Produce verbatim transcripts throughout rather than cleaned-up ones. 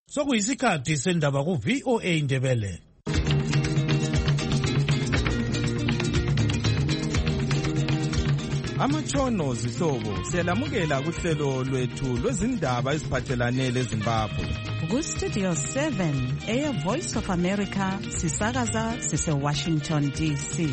Sokuyisikhathi sendaba ku V O A Indebele. Amatshono zihlobo siyalamukela kuhlelo lwethu lwezindaba eziphathelane leZimbabwe. Ku Studio seven, Air Voice of America, sisakaza sise Washington D C.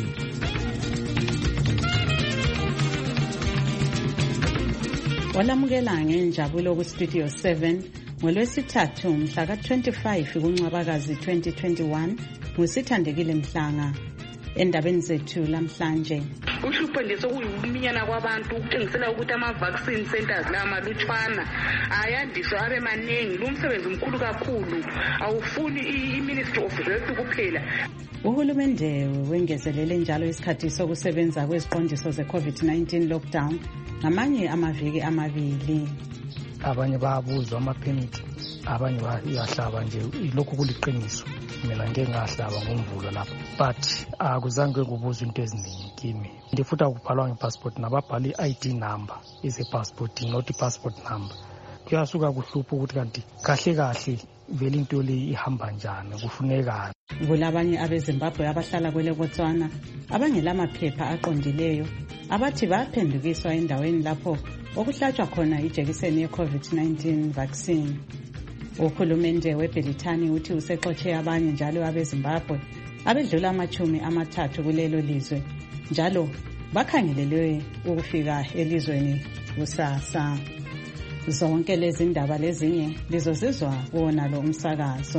Walamukela ngenjabulo ku Studio seven ngolwesithathu mhla ka twenty-five kuNcwabakazi twenty twenty-one ngusithandekile Mhlanga. Endabeni zethu lamhlanje, uhlupho nje sokuyiminyana kwabantu ukutshengisela ukuthi ama vaccine centers la malutshwana ayandiswe abe maningi. Lo msebenzi mkhulu kakhulu, awufuni i-Ministry of Health kuphela. Uhulumende wengezelele njalo isikhathi sokusebenza kweziqondiso ze-COVID nineteen lockdown ngamanye amaviki amabili. Abanye bayabuzwa ama-permit, abanye bayahlaba nje, lokhu kuliqiniso. Mina ngeke ngahlaba ngomvulo lapho, but akuzange kubuzwa into eziningi kimi. Ndifuta ukubhalwa ngepassport nababhali i-I D number ise-passport, not i-passport number. Kuyasuka kuhlupha ukuthi kanti kahle kahle vele into le ihamba njani, kufunekani. Kulabanye abeZimbabwe abahlala kwele Botswana abangelamaphepha aqondileyo abathi baphendukiswa endaweni lapho okuhlatshwa khona ijekiseni ye-COVID nineteen vaccine. Uhulumende weBelitani uthi usexotshe abanye njalo abeZimbabwe abedlula amachumi amathathu kulelo lizwe, njalo bakhangelelwe ukufika elizweni kusasa. Zonke lezi ndaba lezinye lizozizwa kuwona lo umsakazo.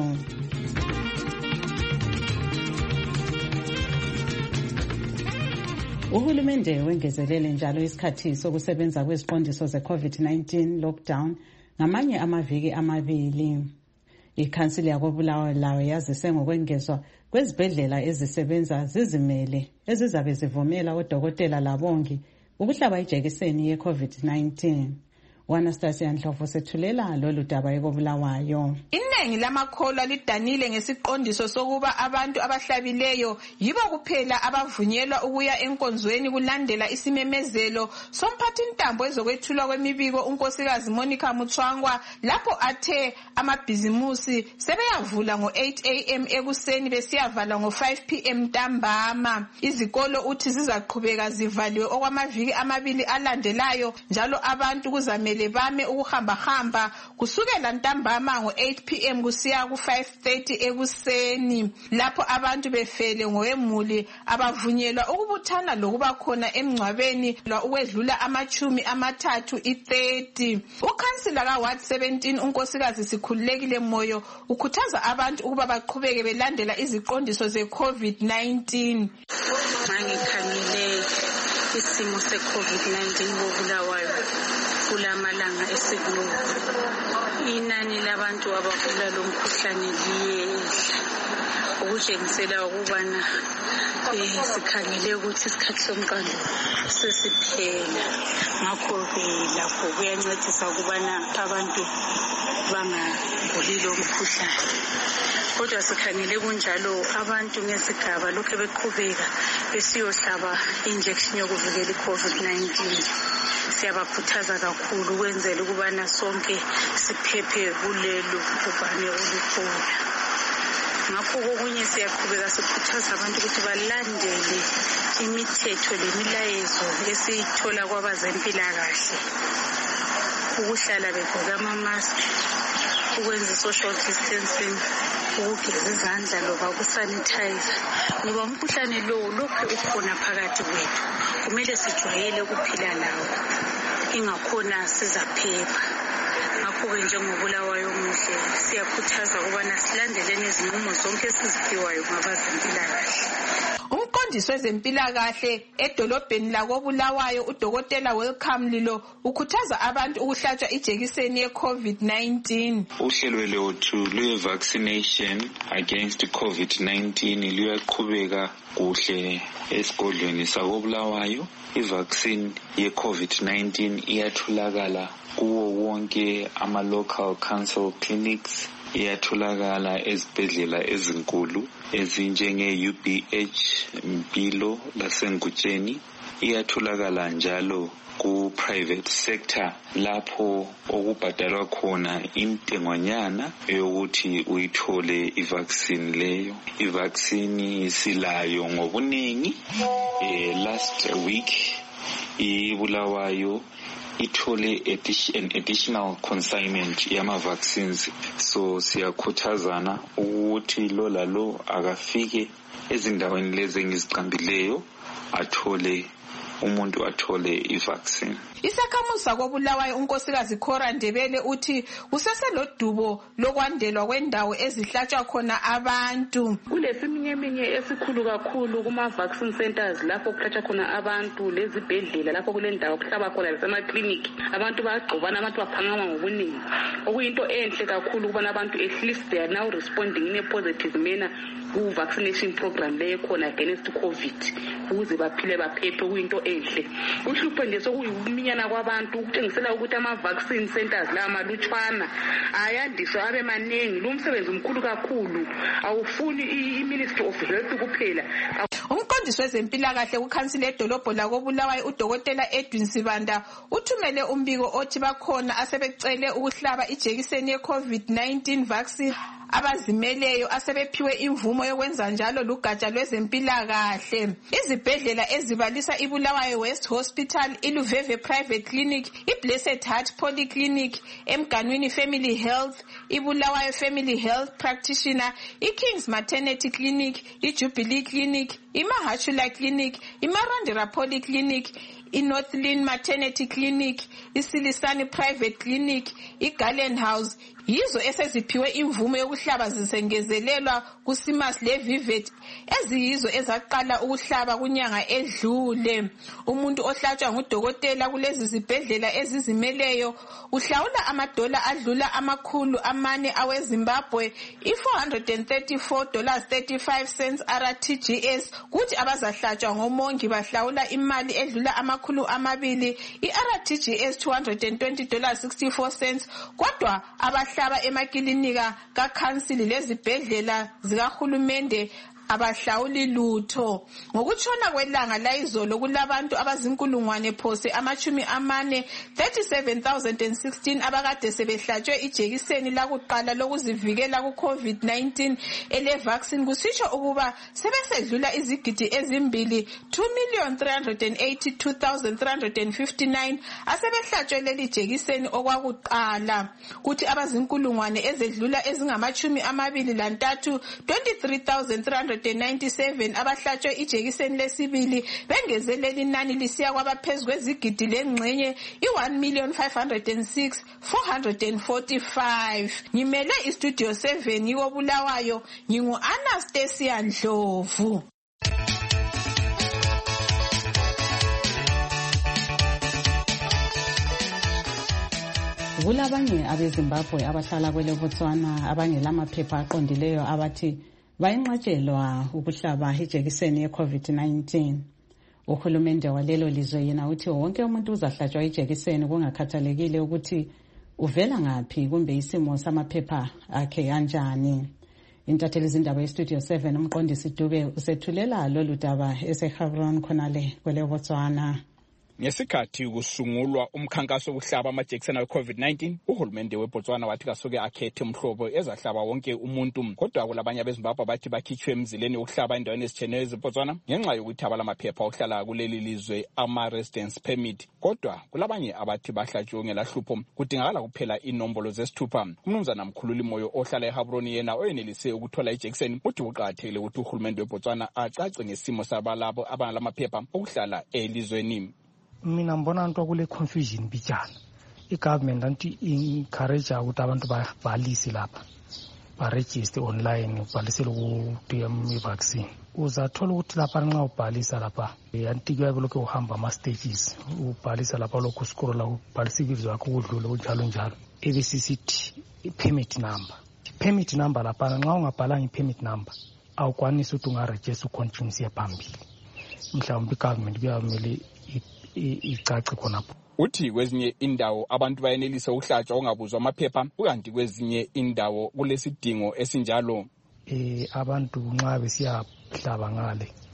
Uhulumende wengezelele njalo isikhathi sokusebenza kweziqondiso ze-COVID nineteen lockdown ngamanye amaviki amabili. Ikhansili yakoBulawayo yazise ngokwengezwa kwezibhedlela ezisebenza zizimele ezizabe zivumela odokotela labongi ukuhlaba ijekiseni ye-COVID nineteen. Anastasia Ndlovu sethulela lolu daba ekoBulawayo. Iningi lamakholwa lidanile ngesiqondiso sokuba abantu abahlabileyo yibo kuphela abavunyelwa ukuya enkonzweni kulandela isimemezelo somphathi intambo ezokwethulwa kwemibiko unkosikazi Monica Mutswangwa lapho athe amabhizimusi sebeyavula ngo eight A M ekuseni besiyavala ngo five P M ntambama. Izikolo uthi zizaqhubeka zivaliwe okwamaviki amabili alandelayo, njalo abantu kuzamele bame ukuhamba hamba kusukela ntambama ngo eight P M kusiya ku five thirty ekuseni, lapho abantu befele ngoemuli abavunyelwa ukubuthana lokuba khona emngcwabeni la ukwedlula amachumi amathathu i thirty. Ukhansila ka Ward seventeen unkosikazi Sikhululekile Moyo ukhuthaza abantu ukuba baqhubeke belandela iziqondiso ze-COVID nineteen. Mangikhangele isimo se-COVID nineteen koBulawayo kulamalanga esekudlula, inani labantu abagula lo mkhuhlane liyehla, okutshengisela ukubana sikhangele ukuthi isikhathi somqando sesiphela. Ngakho-ke lapho kuyancedisa ukubana abantu bangaguli lo mkhuhlane. Kodwa sikhangele kunjalo abantu ngesigaba lokho beqhubeka besiyohlaba injection yokuvikela i-COVID nineteen. Siyabakhuthaza kakhulu ukwenzela ukubana sonke siphephe kulelo bhubhane olukhona. Ngakho kokunye siyaqhubeka sikhuthaza abantu ukuthi balandele imithetho lemilayezo esiyithola kwabazempilakahle, ukuhlala begqoke ama-mask, ukwenza social distancing, ukugeza izandla loba ukusanitize, ngoba umkhuhlane lowo lokhu ukhona phakathi kwethu. Kumele sijwayele ukuphila lawo, ingakhona sizaphepha. Ngakho-ke njengoBulawayo muhle siyakhuthaza ukubana silandeleni izinqumo zonke esiziphiwayo ngabazempilakahle. Umqondisi wezempilakahle edolobheni lakoBulawayo uDokotela Welcome Lilo ukhuthaza abantu ukuhlatshwa ijekiseni ye-COVID nineteen. Uhlelo lwethu lwe-vaccination against COVID nineteen luyaqhubeka kuhle esigodlweni sakoBulawayo. I-vaccine ye-COVID nineteen iyatholakala kuwo wonke ama-local council clinics, iyatholakala ezibhedlela ezinkulu ezinjenge-U B H Mpilo laseNgutsheni, iyatholakala njalo ku-private sector lapho okubhadalwa khona intengwanyana yokuthi uyithole i-vaccine leyo. I-vaccine silayo ngobuningi. Eh, last week iBulawayo ithole an additional consignment yama-vaccines, so siyakhuthazana ukuthi lo lalo akafike ezindaweni lezi engiziqambileyo athole umuntu athole i-vaccine. Isakhamuza koBulawayo unkosikazi Khora Ndebele uthi kuseselodubo lokwandelwa kwendawo ezihlatshwa khona abantu. Kulesiminyeminya esikhulu kakhulu kuma-vaccine centers lapho kuhlatshwa khona abantu, lezibhedlela lapho kulendawo kuhlaba khona lasemakliniki. Abantu bayagqobana, abantu baphangama ngobuningi. Okuyinto enhle kakhulu ukubona abantu at least they are now responding in a positive manner ku-vaccination program leyo khona against COVID ukuze baphile baphephe, kuyinto enhle. Uhlupho nje sokuyikuminyana kwabantu ukutshengisela ukuthi ama-vaccine centers la malutshwana ayandiswe abe maningi. Lo msebenzi mkhulu kakhulu, awufuni i-Ministry of Health kuphela. Umqondisi wezempilakahle kukhansili edolobho lakoBulawayo uDokotela Edwin Sibanda uthumele umbiko othi bakhona asebecele ukuhlaba ijekiseni ye-COVID nineteen vaccine abazimeleyo asebephiwe imvumo yokwenza njalo lugatsha lwezempilakahle. Izibhedlela ezibalisa iBulawayo West Hospital, iLuveve Private Clinic, iBlessed Heart Polyclinic, eMganwini Family Health, iBulawayo Family Health Practitioner, iKings Maternity Clinic, iJubilee Clinic, iMahachula Clinic, iMarandera Polyclinic, iNorthland Maternity Clinic, iSilisani Private Clinic, iGarland House yizo eseziphiwe imvume yokuhlaba zisengezelelwa kuSimas leVivet eziyizo ezaqala ukuhlaba kunyanga edlule. Umuntu ohlatshwa ngudokotela kulezi zibhedlela ezizimeleyo uhlawula amadola adlula amakhulu amane aweZimbabwe, i-four hundred thirty-four dollars thirty-five cents R T G S, kuthi abazahlatshwa ngomongi bahlawula imali edlula amakhulu amabili, i-R T G S two hundred twenty dollars sixty-four cents, kodwa abahlaba emakilinika kakhansili lezibhedlela zikahulumende abahlawuli lutho. Ngokutshona kwelanga layizolo kulabantu abazinkulungwane phose amachumi amane thirty-seven thousand sixteen abakade sebehlatshwe ijekiseni lakuqala lokuzivikela ku-COVID nineteen ele vaccine, kusitsho ukuba sebesedlula izigidi ezimbili two million three hundred eighty-two thousand three hundred fifty-nine asebehlatshwe leli jekiseni okwakuqala, kuthi abazinkulungwane ezedlula ezingamachumi amabili lantathu twenty-three thousand three hundred ninety-seven abahlatshwe ijekiseni lesibili bengezelela inani lisiya kwabaphezu kwezigidi lengxenye i-one million five hundred six thousand four hundred forty-five. Ngimele istudio seven yikoBulawayo, ngingu-Anastasia Ndlovu. Kulabanye abeZimbabwe abahlala kwele Botswana abangela maphepha aqondileyo abathi bayinqatshelwa ukuhlaba ijekiseni ye-COVID nineteen. Uhulumende walelo lizwe yena uthi wonke umuntu uzahlatshwa ijekiseni kungakhathalekile ukuthi uvela ngaphi kumbe isimo samaphepha akhe kanjani. Intatheli izindaba yestudio seven umqondisi Dube usethulela lolu daba eseHebron khonale kwele Botswana. Ngesikhathi kusungulwa umkhankaso wokuhlaba amajekiseni we-COVID nineteen, uhulumende weBotswana wathi kasuke akhethe umhlobo ezahlaba wonke umuntu, kodwa kulabanye abeZimbabwe bathi bakhitshwe emzileni wokuhlaba endaweni ezitshiyeneyo eziBotswana ngenxa yokuthi abalamaphepha okuhlala kuleli lizwe ama-residence permit, kodwa kulabanye abathi bahlatshiwe ngelahlupho kudingakala kuphela inombolo zesithupha. Umnumzana Mkhululi Moyo ohlala eHebron yena oyenelise ukuthola ijekiseni uthi kuqakathekile ukuthi uhulumende weBotswana acace ngesimo sabalabo abangalamaphepha okuhlala elizweni. Mina mbona nto kule confusion bijana. I-government anti encourage ukuthi abantu babhalise lapha, baregister online, ubhalisele ku-D M vaccine. Uzathola ukuthi lapha nxa ubhalisa lapha anti kuyabe lokho uhamba ama-stages, ubhalisa lapha lokho scroll ubhalisa ibizo lakho ukudlula kunjalo njalo. ebesisithi i-permit number. I-permit number lapha nxa ungabhalanga i-permit number awukwanisi ukuthi ungaregister ucontinue siya phambili. Mhlawumbe i-government kuyamele icace khonapho. Uthi kwezinye indawo abantu bayenelisa ukuhlatshwa ongabuzwa amaphepha, ukanti kwezinye indawo kulesidingo esinjalo. Eh abantu nxa besiyahlaba ngale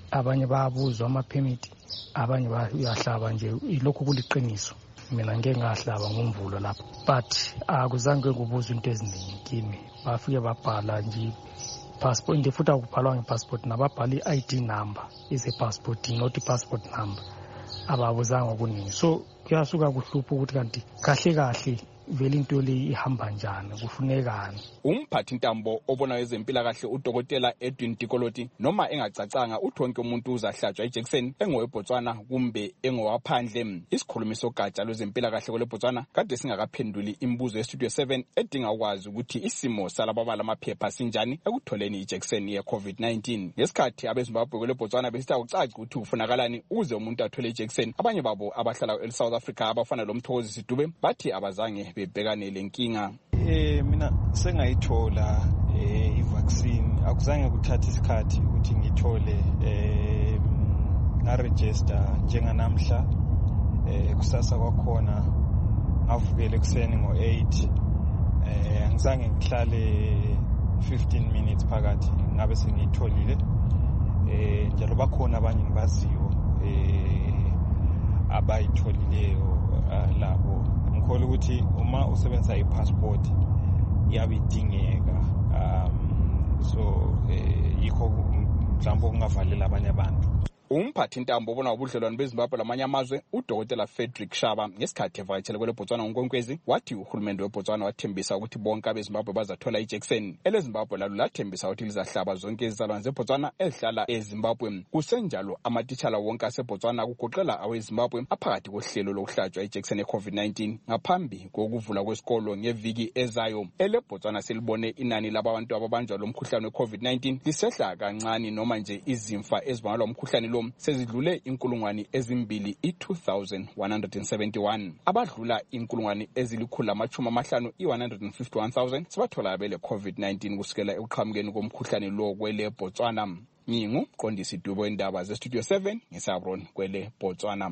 abanye bayabuzwa ama-permit, abanye bayahlaba nje, ilokhu kuliqiniso. Mina ngeke ngahlaba ngomvulo lapho, but akuzange kubuzwa into eziningi kimi. Bafike babhala nje passport, ndifuthi akubhalwa ngepassport, nababhala i-I D number ise-passport, not i-passport number. Ababuzanga okuningi, so kuyasuka kuhlupha ukuthi kanti kahle kahle vele into le ihamba njani, kufunekani. Umphathi ntambo obona ezempilakahle udokotela Edwin Tikoloti noma engacacanga uthi wonke umuntu uzahlatshwa ijekiseni engoweBotswana kumbe engowaphandle. Isikhulumi sogatsha lwezempilakahle kweleBotswana kade singakaphenduli imibuzo yestudio seven edinga ukwazi ukuthi isimo salababala amaphepha sinjani ekutholeni ijekiseni ye-COVID nineteen. Ngesikhathi abeZimbabwe kweleBotswana besitha ucaci ukuthi kufunakalani ukuze umuntu athole ijekiseni, abanye babo abahlala eSouth Africa abafana loMthokozisi Dube bathi abazange bebhekane lenkinga. Eh mina sengayithola eh i-vaccine, akuzange kuthatha isikhathi ukuthi ngithole eh na register njenganamhla. Eh kusasa kwakhona ngavukela ekseni ngo eight, eh angizange ngihlale fifteen minutes phakathi ngabe sengiyitholile. Eh njalo bakhona abanye ngibaziyo eh abayitholileyo labo. Ngikholwa ukuthi uma usebenzisa i-passport iyabidingeka, um so eh yikho mhlawumbe kungavalela abanye abantu. Umphathi ntambo obona ubudlelwano beZimbabwe lamanye amazwe uDokotela Frederick Shaba ngesikhathi evakatshele kweleBotswana ngoNkwenkwezi wathi uhulumende weBotswana wathembisa ukuthi bonke abeZimbabwe bazathola ijekiseni. EleZimbabwe lalo lathembisa ukuthi lizahlaba zonke izizalwane zeBotswana ezihlala eZimbabwe. Kusenjalo amatitshala wonke aseBotswana kugoqela aweZimbabwe aphakathi kohlelo lokuhlatshwa ijekiseni ye-COVID nineteen ngaphambi kokuvula kwesikolo ngeviki ezayo. EleBotswana selibone inani labantu ababanjwa lomkhuhlane we-COVID nineteen lisehla kancane noma nje izimfa ezibangelwa umkhuhlane lo sezidlule inkulungwane ezimbili i-two thousand one hundred seventy-one. Abadlula inkulungwane ezilikhulu amachumi amahlanu i-one hundred fifty-one thousand sibathola bele COVID nineteen kusukela ekuqhamukeni komkhuhlane lo kwele Botswana. Ngingu Qondisi Dubo indaba ze Studio seven ngisabron kwele Botswana.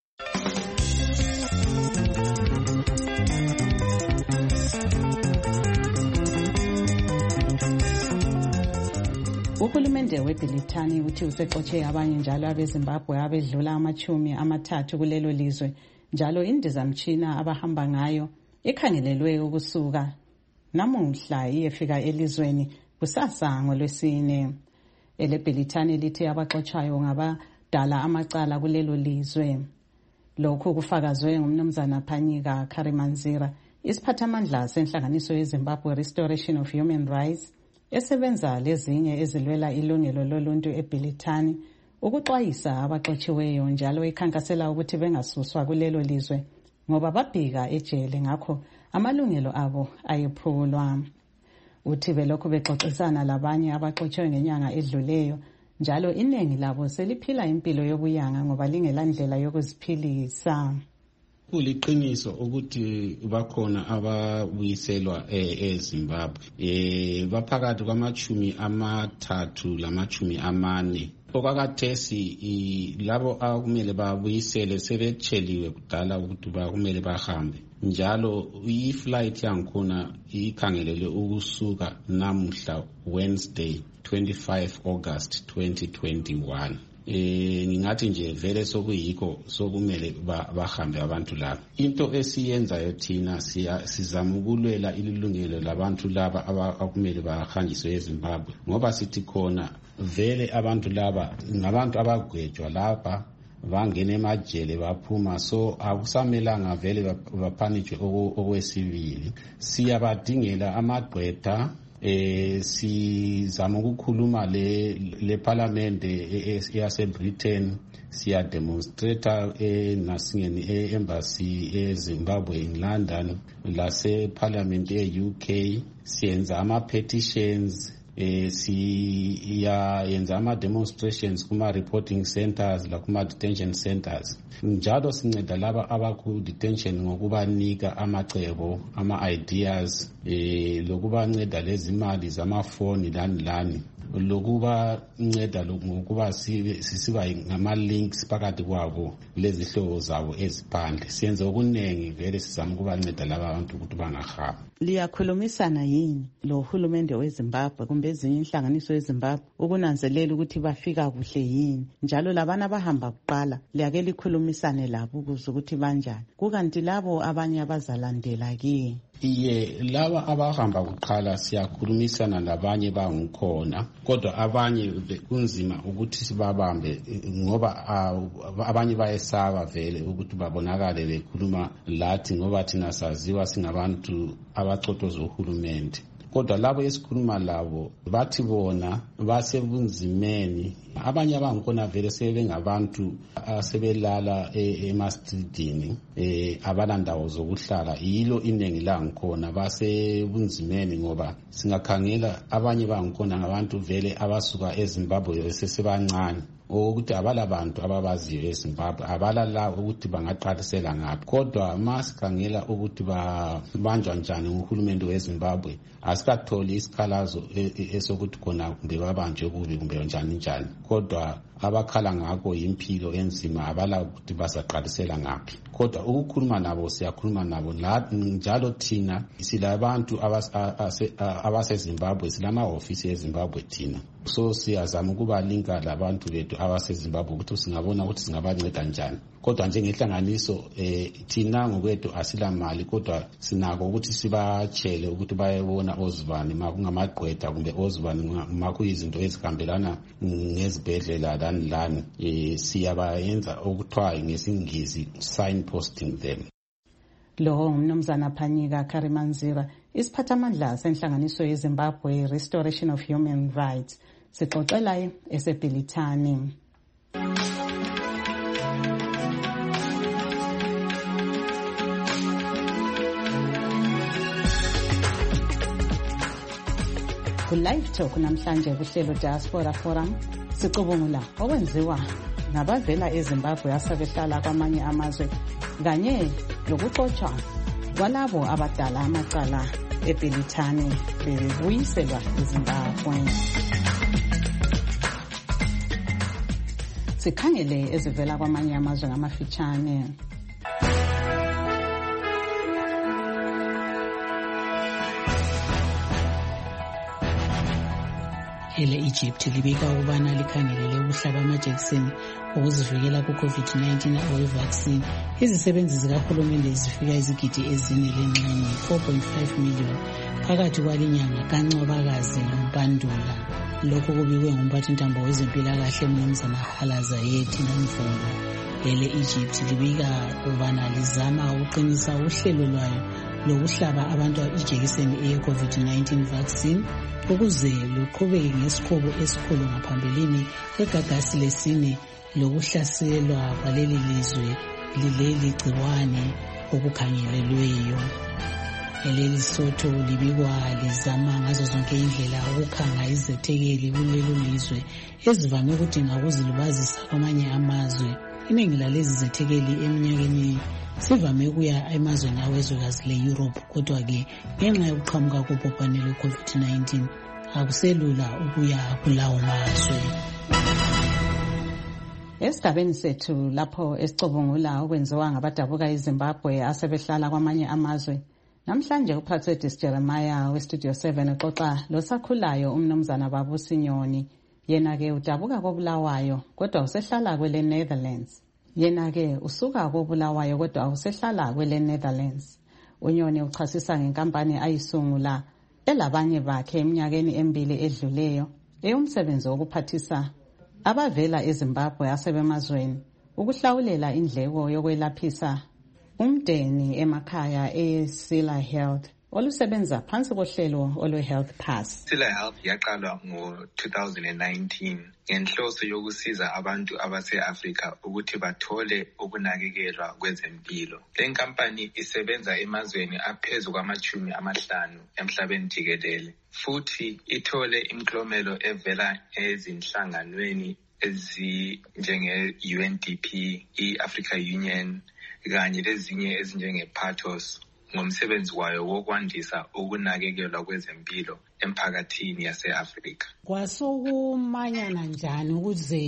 Uhulumende weBrithani uthi usexotshe abanye njalo abeZimbabwe abedlula amachumi amathathu kulelo lizwe, njalo indizamtshina abahamba ngayo ikhangelelwe ukusuka namuhla iyefika elizweni kusasa ngolwesine. EleBrithani lithi abaxotshayo ngabadala amacala kulelo lizwe. Lokhu kufakazwe ngumnumzana Phanyika Karimanzira, isiphathamandla senhlanganiso yeZimbabwe Restoration of Human Rights esebenza lezinye ezilwela ilungelo loluntu eBrithani, ukuxwayisa abaxotshiweyo njalo ikhankasela ukuthi bengasuswa kulelo lizwe ngoba babhika ejele ngakho amalungelo abo ayephulwa. Uthi belokhu bexoxisana labanye abaxotshiwe ngenyanga edluleyo, njalo iningi labo seliphila impilo yobuyanga ngoba lingelandlela yokuziphilisa. Kuliqiniso ukuthi bakhona ababuyiselwa eZimbabwe eh baphakathi kwamachumi amathathu lamachumi amane. Okwakathesi labo akumele babuyisele sebetsheliwe kudala ukuthi bakumele bahambe, njalo i-flight yangikhona ikhangelelwe ukusuka namuhla Wednesday twenty-five August twenty twenty-one. Eh ngingathi nje vele sokuyikho sokumele bahambe abantu laba. Into esiyenzayo thina sizama ukulwela ilungelo labantu laba abakumele bahanjiswe eZimbabwe, ngoba sithi khona vele abantu laba ngabantu abagwetshwa lapha bangena emajele baphuma, so akusamelanga vele baphanishwe okwesibili. Siyabadingela amagqwetha. Eh sizama ukukhuluma le le parliament yase Britain, siya demonstrate eh nasingeni embassy eZimbabwe in London, lase parliament e-U K, siyenza ama petitions, eh siya yenza ama demonstrations kuma reporting centers la kuma detention centers. Njalo sinceda laba abaku detention ngokubanika amacebo, ama ideas, eh lokubanceda lezi imali zamafoni lani lani lokuba nceda ngokuba sisiba ngama-links phakathi kwabo lezihlobo zabo eziphandle. Siyenze okuningi vele sizama ukubanceda laba bantu ukuthi bangahamba. Liyakhulumisana yini lo hulumende weZimbabwe kumbe ezinye inhlanganiso yeZimbabwe ukunanzelela ukuthi bafika kuhle yini, njalo labana abahamba kuqala liyake likhulumisane labo ukuze ukuthi banjani, kukanti labo abanye abazalandela kiye? Iye, laba abahamba kuqala siyakhulumisana labanye bangikhona, kodwa abanye kunzima ukuthi sibabambe ngoba abanye bayesaba vele ukuthi babonakale bekhuluma lathi ngoba thina saziwa singabantu abacotoza uhulumende. Kodwa labo esikhuluma labo bathi bona basebunzimeni. Abanye abangikhona vele sebengabantu asebelala emastridini, abalandawo zokuhlala. Yilo iningi la ngikhona basebunzimeni ngoba singakhangela abanye bangikhona ngabantu vele abasuka eZimbabwe sesebancane, ukuthi abala bantu ababaziyo eZimbabwe, abala la ukuthi bangaqalisela ngaphi. Kodwa masikhangela ukuthi banjwa njani uhulumende weZimbabwe, asikatholi isikhalazo esokuthi khona kumbe babanjwe kubi kumbe njani njani. Kodwa abakhala ngakho impilo enzima, abala ukuthi basaqalisela ngaphi. Kodwa ukukhuluma nabo siyakhuluma nabo njalo. Thina silabantu abaseZimbabwe, silama-ofisi eZimbabwe thina, so siyazama ukuba linka labantu bethu abaseZimbabwe ukuthi singabona ukuthi singabanceda njani. Kodwa njengehlanganiso eh thina ngokwethu asila mali, kodwa sinako ukuthi sibatshele ukuthi bayebona ozibani makungamagqwetha kumbe ozibani makuyizinto ezihambelana ngezibhedlela lani lani, eh siyabayenza okuthiwa ngesingisi signposting them. Lo umnumzana Phanyika Karimanzira, isiphathamandla senhlanganiso yeZimbabwe Restoration of Human Rights, sixoxela eseBhilithani. Ku-Live Talk namhlanje kuhlelo Diaspora Forum sicubungula okwenziwa nabavela eZimbabwe asebehlala kwamanye amazwe kanye lokuxoxwa kwalabo abadala amacala eBhilithani bebuyiselwa eZimbabwe. Sikhangele ezivela kwamanye amazwe ngamafitshane. Ele Egypt libika ukubana likhangelele ukuhlaba amajekiseni ukuzivikela ku-COVID nineteen awe-vaccine. Izisebenzi zikahulumende zifika izigidi ezine lengxenye four point five million phakathi kwalinyanga kaNcwabakazi noMpandula. Lokhu kubikwe ngumphathintambo wezempilakahle Mnumzana Halaza Yethi Nomvungu. Ele Egypt libika ukubana lizama ukuqinisa uhlelo lwayo lokuhlaba abantu ijekiseni eye-COVID nineteen vaccine ukuze luqhubeke ngesikhoko esikhulu ngaphambilini kwegagasi lesine lokuhlaselwa kwaleli lizwe lileli gciwane okukhangelelweyo. Leli sotho libikwa lizama ngazo zonke indlela ukukhanga izethekeli kulelo lizwe ezivame ukudinga ukuzilibazisa kwamanye amazwe. Iningi lalezi zethekeli eminyakeni sivame ukuya emazweni awezwekazi le-Europe, kodwa-ke ngenxa yokuqhamuka kobhubhane lwe-COVID nineteen akuselula ukuya kulawo mazwe. Esigabeni sethu lapho esicubungula okwenziwa ngabadabuka eZimbabwe asebehlala kwamanye amazwe, namhlanje uPracedis Jeremiah weStudio seven exoxa losakhulayo umnumzana Babusinyoni. Yena-ke udabuka koBulawayo kodwa usehlala kwele Netherlands. Yena-ke usuka koBulawayo kodwa usehlala kwele Netherlands. Unyoni uchasisa ngenkampani ayisungula elabanye bakhe eminyakeni emibili edluleyo eyomsebenzi wokuphathisa abavela eZimbabwe asebemazweni ukuhlawulela indleko yokwelaphisa umndeni emakhaya eSila Health olusebenza phansi kohlelo olwe-Health Pass. Sila Health yaqalwa ngo-two thousand nineteen ngenhloso yokusiza abantu abase-Afrika ukuthi bathole ukunakekelwa kwezempilo. Le nkampani isebenza emazweni aphezu kwamachumi amahlanu emhlabeni jikelele, futhi ithole imiklomelo evela ezinhlanganweni ezinjenge-U N D P, i-Africa Union kanye lezinye ezinjenge-Pathos ngomsebenzi wayo wokwandisa ukunakekelwa kwezempilo emphakathini yase-Afrika. Kwasokumanyana njani ukuze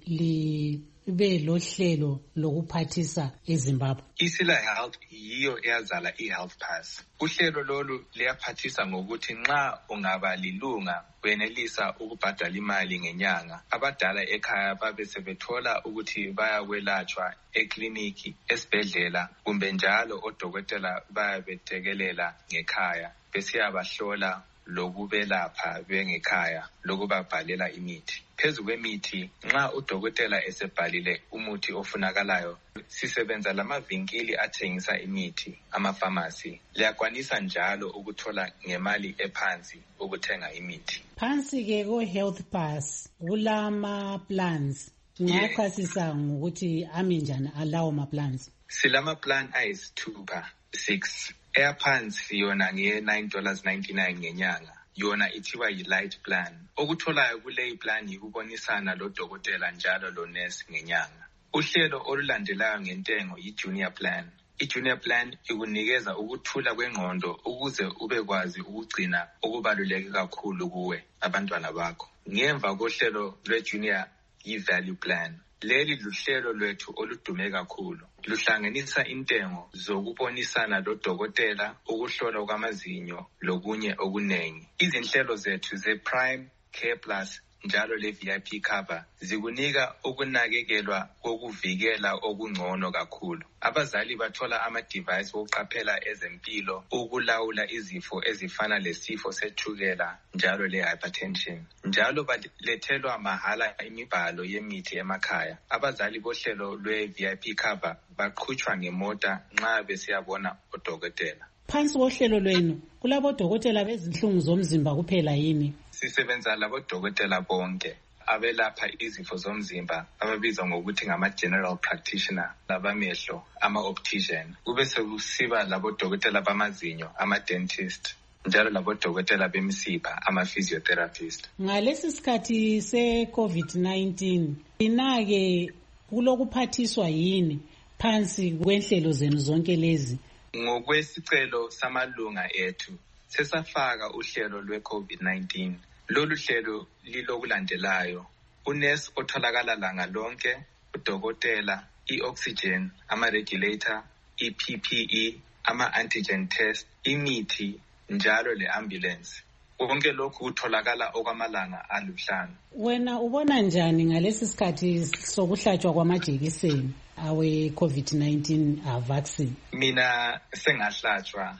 libe lohlelo lokuphathisa eZimbabwe? iSila Health yiyo eyazala iHealth Pass. Uhlelo lolu liyaphathisa ngokuthi nxa ungaba lilunga wenelisa ukubhadala imali ngenyanga. Abadala ekhaya babe sebethola ukuthi bayakwelatshwa ekliniki, esibhedlela, kumbe njalo odokotela bayabethekelela ngekhaya besiyabahlola lokubelapha bengekhaya lokubabhalela imithi. Phezu kwemithi, nxa udokotela esebhalile umuthi ofunakalayo, sisebenza lamavinkili athengisa imithi, amafamasi. Liyakwanisa njalo ukuthola ngemali ephansi ukuthenga imithi. Phansi ke ko Health Pass kulama plans. Ngiyachasisa ngokuthi ami njani alawo ma plans. Silama plan ayisithupha, six. Eyaphansi yona nge nine dollars ninety-nine ngenyanga. Yona ithiwa yi-light plan. Okutholayo kuleyi plan yikubonisana lo dokotela njalo lo nurse ngenyanga. Uhlelo olulandelayo ngentengo yi-junior plan. I-junior plan ikunikeza ukuthula kwengqondo ukuze ubekwazi ukugcina okubaluleke kakhulu kuwe abantwana bakho. Ngemva kohlelo lwe-junior yi-value plan. Leli luhlelo lwethu oludume kakhulu. Luhlanganisa intengo zokubonisana lo dokotela, ukuhlolwa kwamazinyo lokunye okunengi. Izinhlelo zethu ze-Prime Care Plus njalo le-V I P cover zikunika ukunakekelwa kokuvikela okungcono kakhulu. Abazali bathola ama-device wokuqaphela ezempilo, ukulawula izifo ezifana lesifo sethukela njalo le-hypertension. Njalo balethelwa mahala imibhalo yemithi emakhaya. Abazali bohlelo lwe-V I P cover baqhutshwa ngemota nxa besiyabona odokotela. Phansi kohlelo lwenu kulabo dokotela bezinhlungu zomzimba kuphela yini? Sisebenza labo dokotela bonke abelapha izifo zomzimba ababizwa ngokuthi ngama-general practitioner, labamehlo, ama-optician. Kube sekusiba labo dokotela bamazinyo, ama-dentist, njalo labo dokotela bemisipha, ama-physiotherapist. Ngalesi sikhathi se-COVID nineteen, inake kulokuphathiswa yini phansi kwenhlelo zenu zonke lezi? Ngokwesicelo samalunga ethu, sesafaka uhlelo lwe-COVID nineteen. Lolu hlelo lilokulandelayo: unesi otholakala langa lonke, udokotela, i-oxygen, ama-regulator, i-P P E, ama-antigen test, imithi, njalo le-ambulance. Konke lokhu kutholakala okwamalanga aluhlanu. Wena ubona njani ngalesi sikhathi sokuhlatshwa kwamajekiseni awe-COVID nineteen vaccine? Mina sengahlatshwa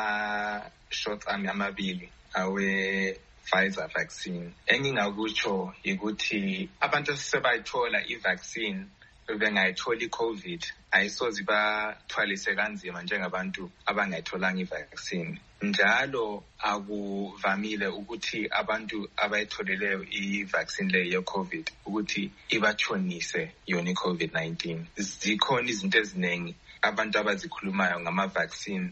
ama-shots ami amabili awe-Pfizer vaccine. Engingakutsho yikuthi abantu sebayithola i-vaccine bengayithola i-COVID ayisoze bathwalise kanzima njengabantu abangayitholanga i-vaccine. Njalo akuvamile ukuthi abantu abayitholeleyo i-vaccine leyo ye-COVID ukuthi ibathonise yona i-COVID nineteen. Zikhona izinto eziningi abantu abazikhulumayo ngama-vaccine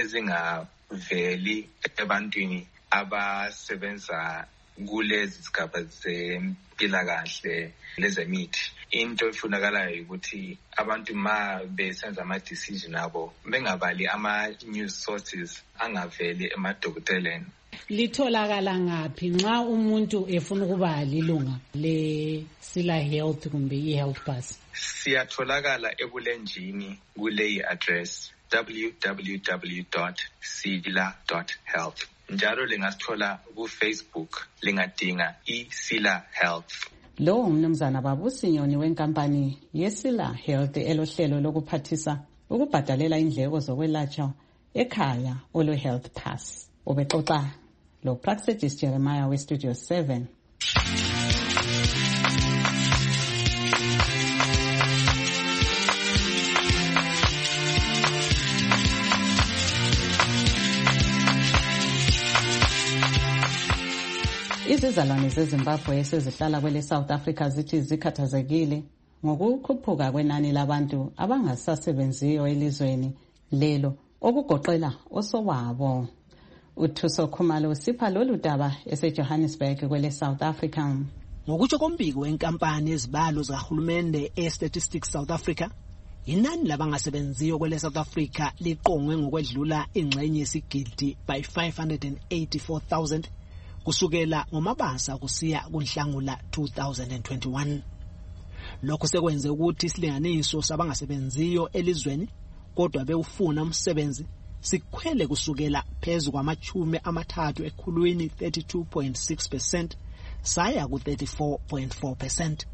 ezingaveli ebantwini abasebenza kulezi zigaba zempilakahle lezemithi. Into efunakalayo ukuthi abantu ma besenza ama-decision abo bengabali ama-news sources angaveli emadokoteleni. Litholakala ngaphi nxa umuntu efuna ukuba lilunga le-Sila Health kumbe i-Health Pass? Siyatholakala ebulenjini kuleyi address w w w dot sila dot health. Njalo lingasithola ku-Facebook, lingadinga iSila Health. Lo umnumzana Babusi Nyoni wenkampani yeSila Health elohlelo lokuphathisa ukubhadalela indleko zokwelatshwa ekhaya olo Health Pass. Ubexoxa lo Praxedis Jeremiah we Studio seven. Izizalwane zeZimbabwe esezihlala kwele South Africa zithi zikhathazekile ngokukhuphuka kwenani labantu abangasasebenziyo elizweni lelo okugoqela osowabo. Uthuso Khumalo usipha lolu daba eseJohannesburg kwele South Africa. Ngokutsho kombiko wenkampani ezibalo zikahulumende e-Statistics South Africa, Inani labangasebenziyo kwele South Africa liqongwe ngokwedlula ingxenye yesigidi by five hundred eighty-four thousand kusukela ngomabasa kusiya kunhlangula two thousand twenty-one. Lokho sekwenze ukuthi isilinganiso sabangasebenziyo elizweni kodwa bewufuna umsebenzi sikhwele kusukela phezulu kwamachumi amathathu ekhulwini thirty-two point six percent saya ku thirty-four point four percent.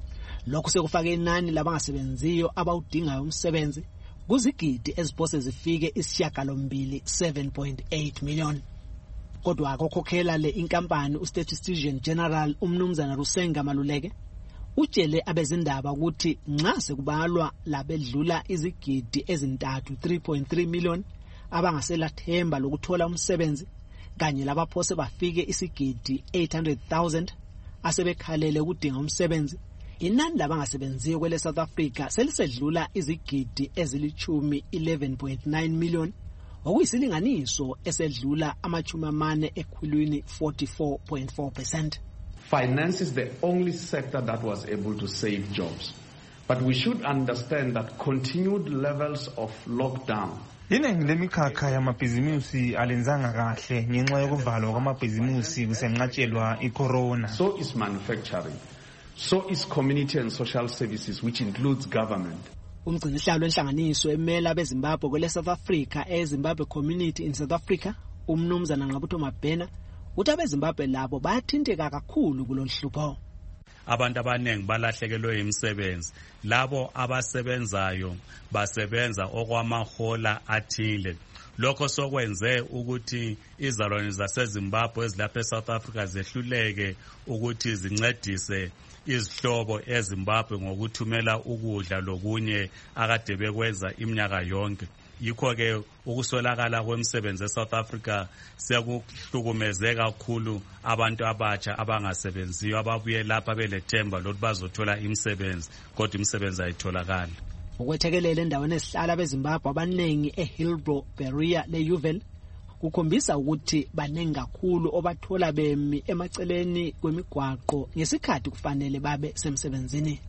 Lokho sekufake inani labangasebenziyo abawudingayo umsebenzi kuzigidi eziphose zifike isishiyagalombili seven point eight million. Kodwa akukhokhela le inkampani uStatistician General umnumzana Rusenga Maluleke utshele abezindaba ukuthi nxa sekubalwa labedlula izigidi ezintathu three point three million abangasela themba lokuthola umsebenzi kanye labaphose bafike isigidi eight hundred thousand asebekhalele ukudinga umsebenzi, inani labangasebenziyo kwele South Africa selisedlula izigidi ezilichumi eleven point nine million okuyisilinganiso esedlula amachumi amane ekhulwini forty-four point four percent. Finance is the only sector that was able to save jobs. But we should understand that continued levels of lockdown iningi lemikhakha yamabhizimusi alenzanga kahle ngenxa yokuvalwa kwamabhizimusi kusenqatshelwa icorona. So is manufacturing. So is community and social services, which includes government. Umgcinihlalo wenhlanganiso emela beZimbabwe kwele South Africa eZimbabwe Community in South Africa umnumzana Ngqabutho Mabhena uthi abeZimbabwe labo bayathinteka kakhulu kuloluhlupho. Abantu abanengi balahlekelwe imisebenzi, labo abasebenzayo basebenza okwamahola athile. Lokho sokwenze ukuthi izalwane zaseZimbabwe ezilapha eSouth Africa zehluleke ukuthi zincedise izihlobo eZimbabwe ngokuthumela ukudla lokunye akade bekwenza iminyaka yonke. Yikho ke ukuswelakala kwemisebenzi eSouth Africa sekuhlukumeze kakhulu abantu abatsha abangasebenziyo ababuye lapha belethemba lokuthi bazothola imisebenzi kodwa imisebenzi ayitholakala. Ukwethekelela endaweni esihlala beZimbabwe abanengi eHillbrow, Berea leUval kukhombisa ukuthi banengi kakhulu obathola bemi emaceleni kwemigwaqo ngesikhathi kufanele babe semsebenzini.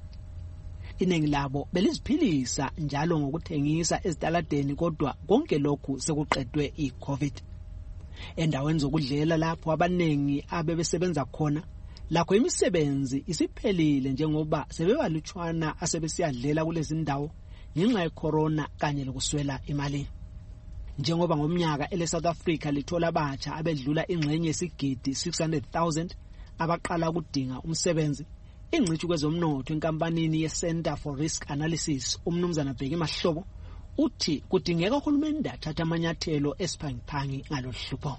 Iningi labo beliziphilisa njalo ngokuthengisa ezitaladeni kodwa konke lokhu sekuqedwe iCovid. Endaweni zokudlela lapho abanengi abebesebenza khona lakho imisebenzi isiphelile njengoba sebebalutshwana asebesiyadlela kulezi ndawo ngenxa yecorona kanye lokuswela imali. Njengoba ngomnyaka ele South Africa lithola abatsha abedlula ingxenye yesigidi six hundred thousand abaqala ukudinga umsebenzi, ingcitshi kwezomnotho enkampanini yeCenter for Risk Analysis umnumzana Bheki Mahlobo uthi kudingeka uhulumeni athathe amanyathelo esiphangiphangi ngaloluhlupho.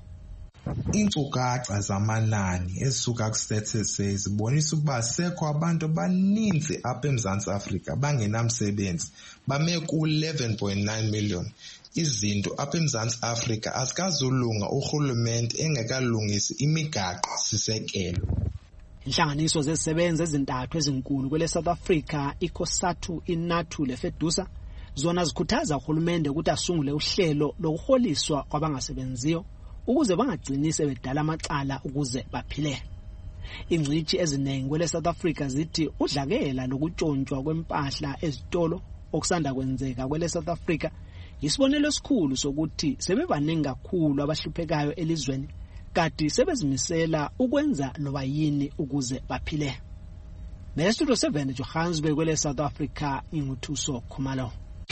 Inkcukacha zamanani ezisuka ku-statistics zibonisa ukuba sekho abantu abaninzi apha eMzantsi Afrika bangenamsebenzi bame ku-eleven point nine million. Izinto apha eMzantsi Afrika azikazulunga urhulumente engekalungisi imigaqo sisekelo. Inhlanganiso zezisebenzi ezintathu ezinkulu kwele South Africa iCOSATU, iNATU leFEDUSA zona zikhuthaza uhulumende ukuthi asungule uhlelo lokuholiswa kwabangasebenziyo ukuze bangagcini sebedala amacala ukuze baphile. Ingcitshi ezinengi kwele South Africa zithi udlakela lokutshontshwa kwempahla ezitolo okusanda kwenzeka kwele South Africa isibonelo esikhulu sokuthi sebebaningi kakhulu abahluphekayo elizweni kati sebezimisela ukwenza loba yini ukuze baphile. Nestudio seven Johannesburg kwele South Africa inguthuso Khumalo.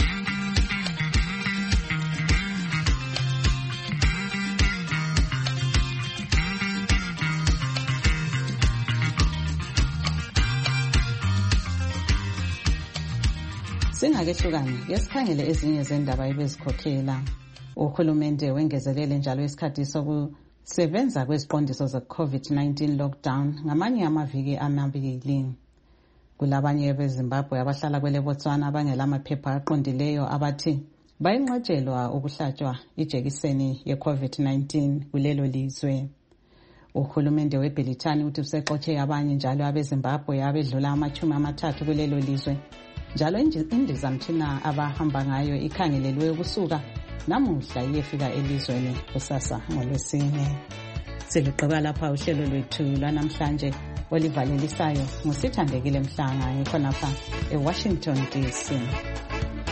Singakehlukani yesikhangele ezinye zendaba ebezikhokhela. Uhulumende wengezelele njalo isikhathi sokusebenza kweziqondiso ze-COVID nineteen lockdown ngamanye amaviki amabili. Kulabanye beZimbabwe abahlala kwele Botswana abangela amaphepha aqondileyo abathi bayinqatshelwa ukuhlatshwa ijekiseni ye-COVID nineteen kulelo lizwe. Uhulumende weBelitani uthi usexotshe abanye njalo abeZimbabwe abedlula amachumi amathathu kulelo lizwe. Njalo indizamthina abahamba ngayo ikhangelelwe ukusuka namuhla iyefika elizweni kusasa ngoLwesine. Siliqhubeka lapha uhlelo lwethu lwanamhlanje olivalelisayo ngusithandekile Mhlanga ekhonapha eWashington D C.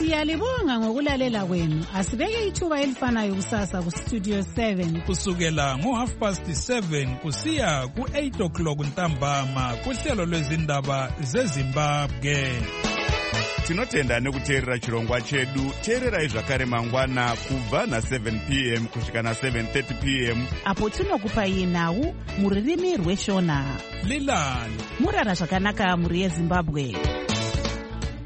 Siyalibonga ngokulalela kwenu. Asibeke ithuba elifanayo kusasa ku Studio seven kusukela ngo half past seven kusiya ku eight o'clock ntambama kuhlelo lwezindaba zeZimbabwe. Tinotenda nekuteerera chirongwa chedu. Teererai zvakare mangwana kubva na seven p m kusvika na seven thirty p m apo tinokupai nhau muririmi rweshona. Lilani murara zvakanaka muri yeZimbabwe.